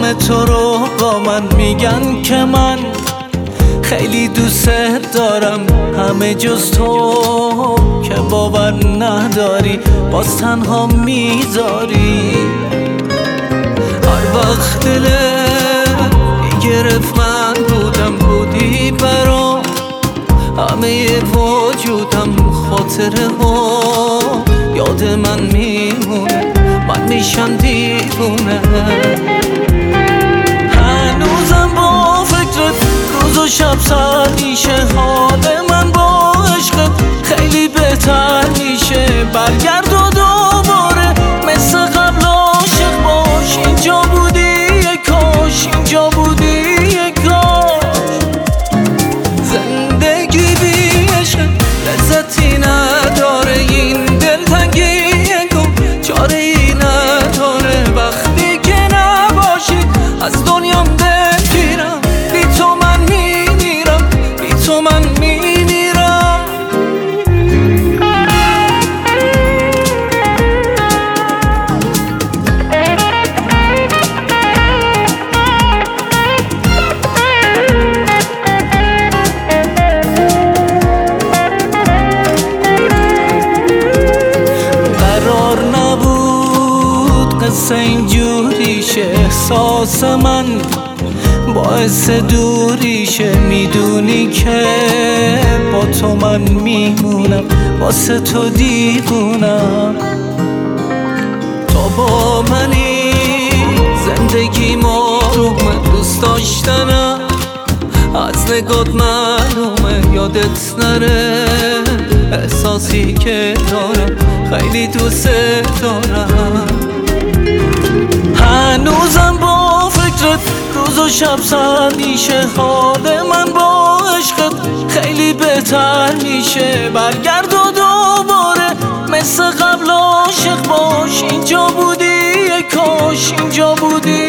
همه تو رو با من میگن که من خیلی دوست دارم، همه جز تو که باور نداری باز تنها میذاری. هر وقت دلت میگرفت من بودی برام، همه وجودم خاطره ها یاد من میمونه، من میشم دیوونه. هنوزم با فکرت روز و شب سر میشه، حال من با عشقت خیلی بهتر میشه. برگرد و دوباره مثل قبل عاشق باش، اینجا بودی یک کاش، اینجا بودی یک کاش. زندگی بی عشق لذتی نداره، این دلتنگی گم چاره ای نداره. وقتی که نباشی از دنیام دلگیرم، بی تو من میمیرم، بی تو من میمیرم. قرار نبود قصه اینجوریشه، احساس من باعث دوریشه. میدونی که با تو من میمونم، واسه تو دیوونم. تو با منی زندگی مارومه، دوست داشتنم از نگات معلومه. یادت نره احساسی که دارم، خیلی دوست دارم. هنوزم با فکرت روز و شب سر میشه، حال من با عشقت خیلی بهتر میشه. برگرد و دوباره مثل قبل عاشق باش، اینجا بودی یک کاش، اینجا بودی